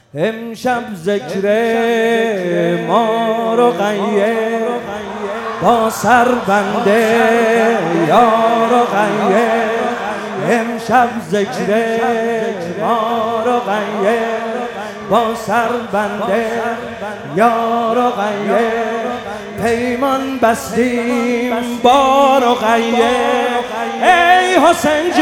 امشب ذکر ما رو غیر با سر بنده یار و غیر. امشب ذکر ما رو غیر با سر بنده یار و غیر. پیمان بستیم بار و غیر. ای حسین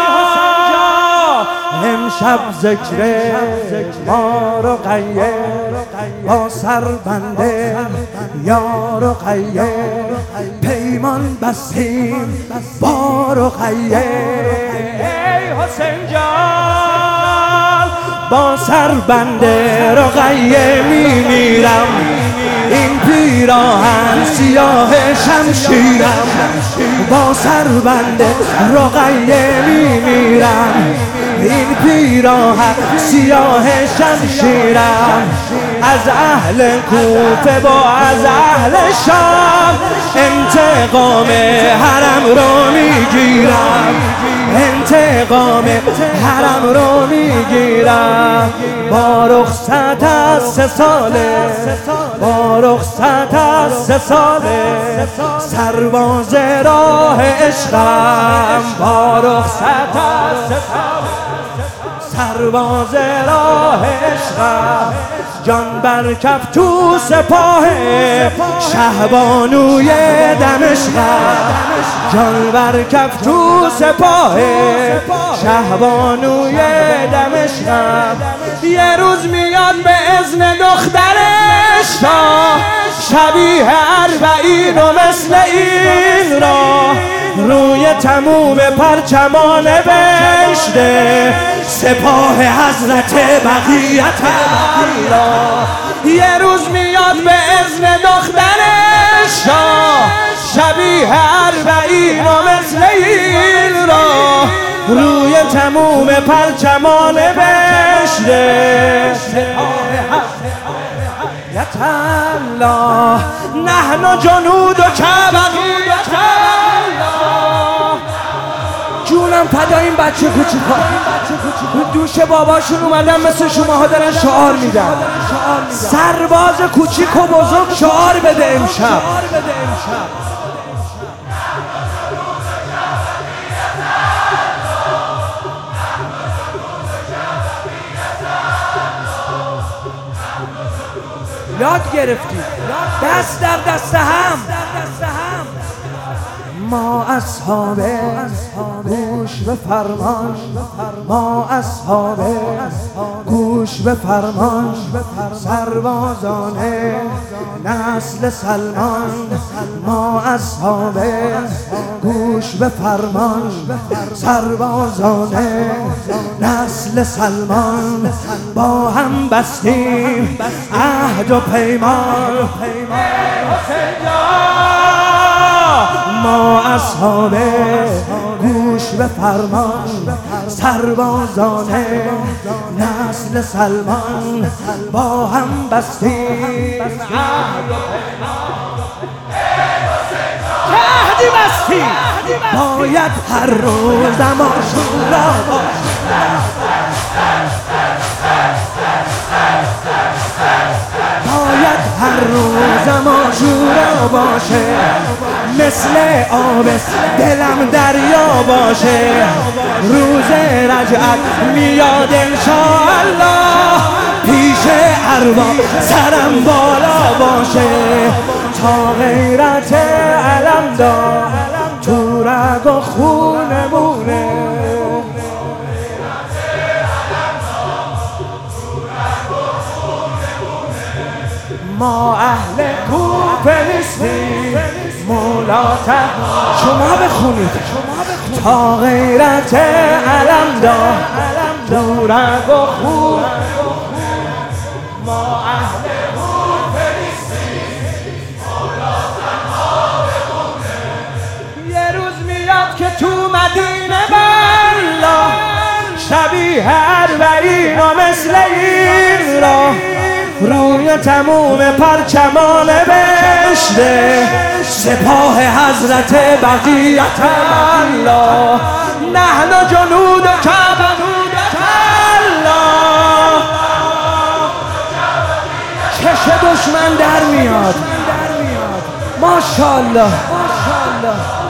جان امشب ذکر ما رو غیر با سر بنده یار و غیر. پیمان بستیم بار و غیر. ای حسین جان با سر بنده رو غیر میمیرم. این پیراهن سیاه شمشیرم با سر بنده رقیه میمیرم. این پیراهن سیاه شمشیرم از اهل کوفه با از اهل شام انتقام حرم رو میگیرم. انتقام حرم رو میگیرم. با رخصت از 3 ساله با رخصت از 3 ساله سرباز راه عشقم. با رخصت از 3 ساله سرباز راه عشقم. جان بر کف تو سپاه شهبانوی دمشقم. جان بر کف تو سپاه شهبانوی دمشقم. یه روز میاد به اذن دخترش شاه شبیه 40 و مثل این راه روی تموم پرچمان نوشته سپاه حضرت بقیت الله. یه روز میاد به اذن دخترش شاه شبیه 40 و مثل این راه روی تموم پرچمان نوشته سپاه حضرت الله. نحن جنود و بقیت الله. جونم فدا این بچه کوچیکا دوش باباشون اومدن مثل شماها دارن شعار میدن. سرباز کوچیک و بزرگ شعار بده امشب. یاد گرفتیم دست در دست هم. ما اصحاب گوش به فرمان. ما اصحاب گوش به فرمان. سربازان نسل سلمان. ما اصحاب گوش به فرمان. سربازان نسل سلمان. با هم بستیم عهد و پیمان. ما اصحاب گوش به فرمان. سربازان نسل سلمان. با هم بستیم عهد و پیمان. عهدی بستیم باید هر روز عاشورا باید هر روز عاشورا باشه. مثل آب دلم دریا باشه. روز رجعت میاد انشاءالله. پیش ارواح سرم بالا باشه. تا غیرت علم دار تو رگ و خونمونه. ما اهل کوفه نیستیم مولاتا. شما بخونید تا غیرت علم دار تو رگ و خون. ما اهل کوفه نیستیم مولاتا ما بخونه. یه روز میاد که تو مدینه بلا شبیه 40 و مثل این راه روی تموم پرچمان نوشته سپاه حضرت بقیت الله. نحن جنود و بقیت الله. جنبش دشمن در میاد. ماشاءالله.